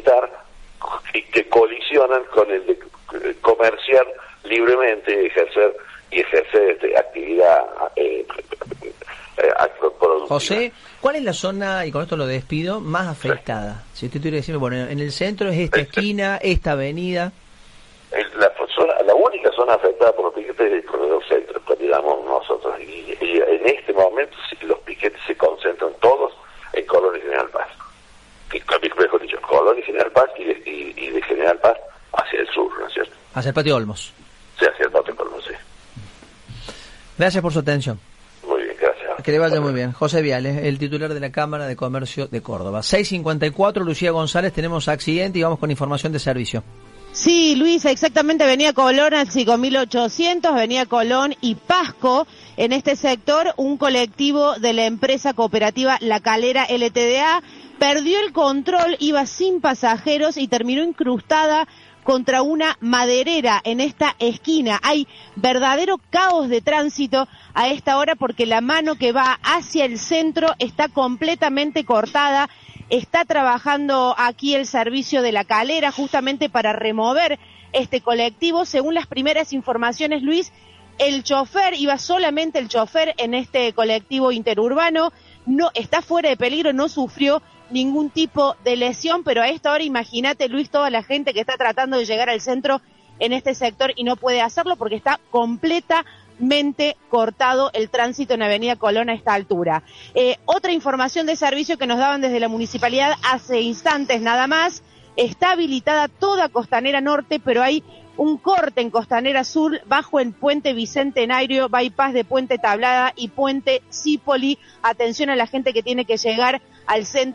militar que colisionan con el de comerciar libremente, ejercer actividad productiva. José, ¿cuál es la zona, y con esto lo despido, más afectada? Si usted tuviera que decirme, bueno, en el centro es esta esquina, esta avenida. La única zona afectada por los piquetes es el corredor centro, pues digamos nosotros. Y en este momento los piquetes se concentran todos en Colón y General Paz. Mejor dicho, Colón y General Paz y de General Paz hacia el sur, ¿no es cierto? Hacia el Patio Olmos. Sí, hacia el Patio Olmos, sí. Gracias por su atención. Muy bien, gracias. Que le vaya muy bien. José Viales, el titular de la Cámara de Comercio de Córdoba. 6:54, Lucía González, tenemos accidente y vamos con información de servicio. Sí, Luisa, exactamente, Avenida Colón al 5800, Avenida Colón y Pasco. En este sector, un colectivo de la empresa cooperativa La Calera LTDA perdió el control, iba sin pasajeros y terminó incrustada contra una maderera en esta esquina. Hay verdadero caos de tránsito a esta hora porque la mano que va hacia el centro está completamente cortada. Está trabajando aquí el servicio de La Calera justamente para remover este colectivo. Según las primeras informaciones, Luis, el chofer, iba solamente el chofer en este colectivo interurbano, no está fuera de peligro, no sufrió ningún tipo de lesión, pero a esta hora imagínate, Luis, toda la gente que está tratando de llegar al centro en este sector y no puede hacerlo porque está completamente cortado el tránsito en Avenida Colón a esta altura. Otra información de servicio que nos daban desde la municipalidad hace instantes nada más, está habilitada toda Costanera Norte, pero hay un corte en Costanera Sur bajo el puente Bicentenario, bypass de Puente Tablada y puente Cipoli. Atención a la gente que tiene que llegar al centro